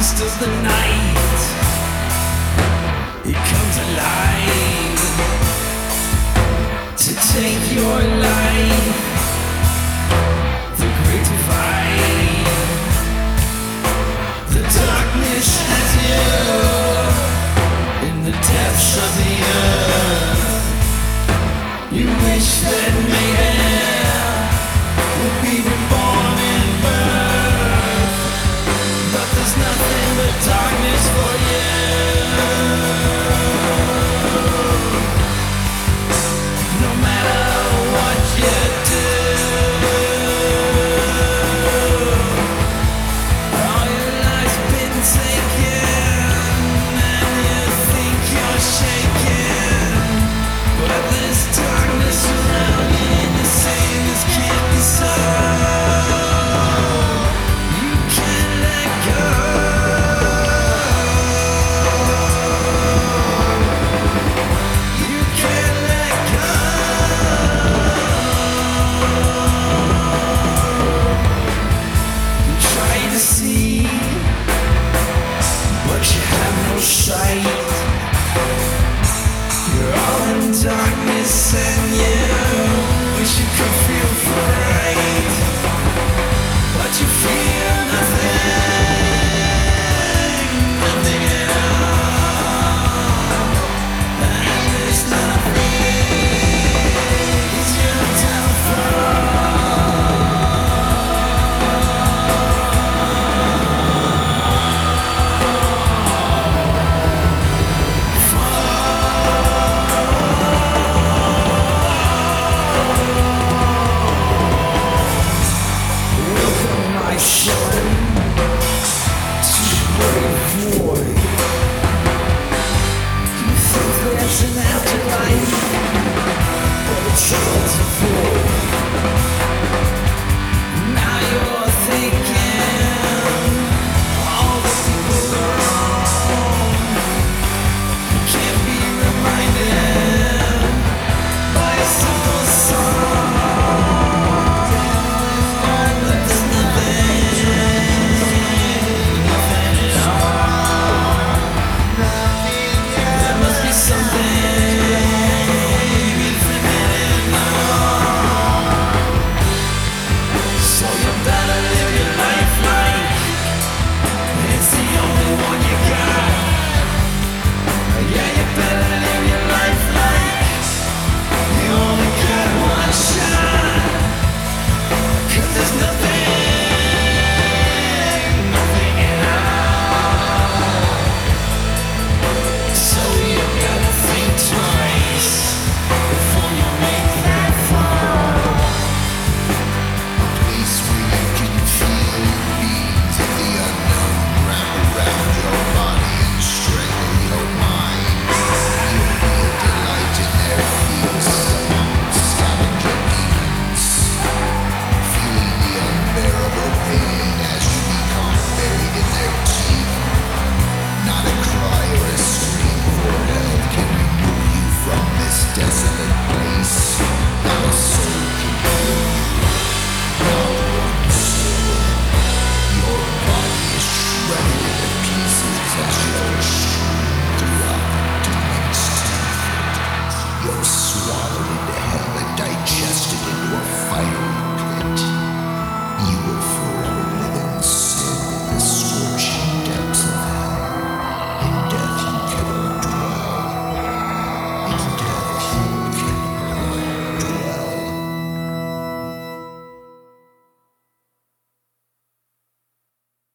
darkest of the night, it comes alive to take your life. The great divide, the darkness has you in the depths of the earth. You wish that mayhem would be reborn in birth, but there's nothing but darkness for you. No matter what you do, all your life's been taken, and you think you're shaking, but there's darkness around you, and you're saying this can't be so. You can't let go. You can't let go. You try to see, but you have no sight. You're all in darkness and